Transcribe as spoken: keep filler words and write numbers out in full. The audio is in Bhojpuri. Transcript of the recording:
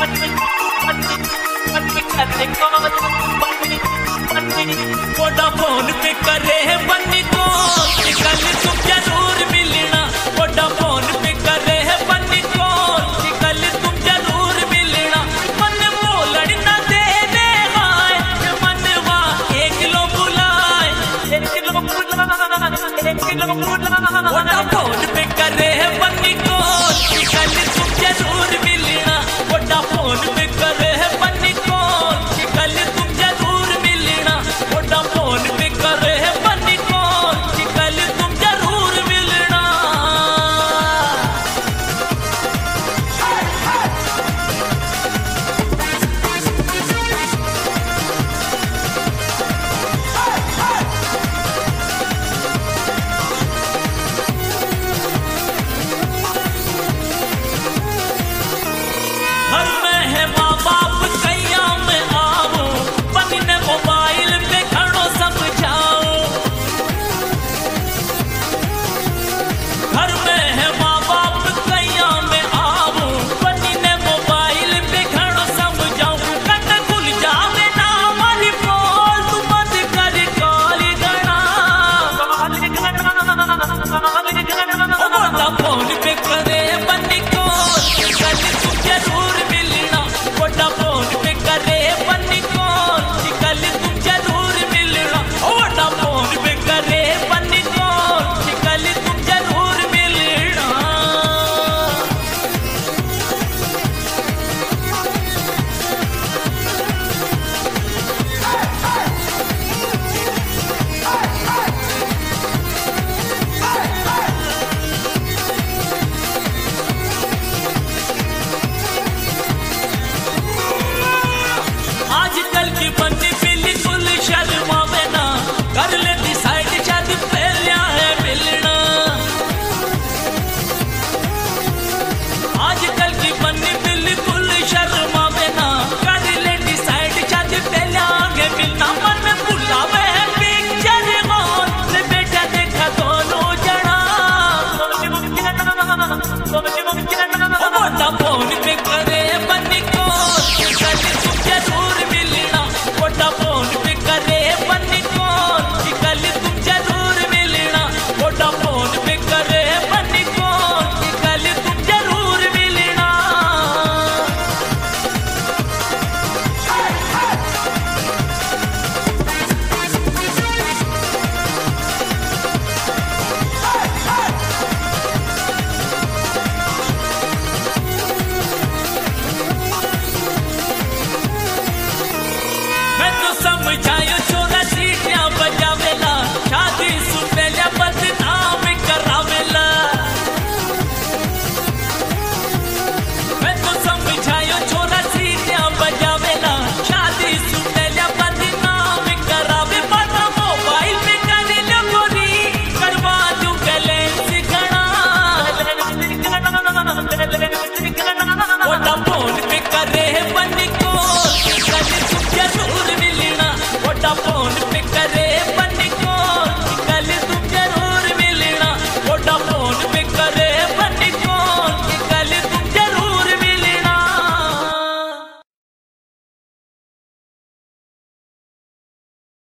वोडाफोन पे करे बन्नी को कल तुम जरूर मिलना। वोडाफोन पे करे बन्नी को कल तुम जरूर मिलना। मन बोलड़ न देने आए मनवा एक किलो बुलाए एक किलो बुलाए एक किलो बुलाए। वोडाफोन पे करे बन्नी को कल तुम जरूर मिलना। वोडाफोन पे करे बन्नी को कल तुम जरूर मिलना। वोडाफोन पे करे बन्नी को कल तुम जरूर मिलना। घर में है माँ बाप कैया में आओ बनी ने मोबाइल पे खड़ो समझाओ। घर में है माँ बाप कैया में आओ बनी ने मोबाइल पे खड़ो समझाओ। कट खुल जावे ना हमारी बोल तू मत कर कॉल गणा। वोडाफोन पे करे बन्नी को कल तुम जरूर मिलना। वोडाफोन पे करे बन्नी को कल तुम जरूर मिलना। वोडाफोन पे करे बन्नी को कल तुम जरूर मिलना। आजकल की बन्नी बिल्कुल शर्मावे ना कर ले डिसाइड शादी पहले है मिलना। आजकल की बन्नी बिल्कुल शर्मावे ना कर ले डिसाइड शादी पहले आगे मिलना। मन बुलावे है पिक्चर हॉल से बेटा देखा दोनों जना।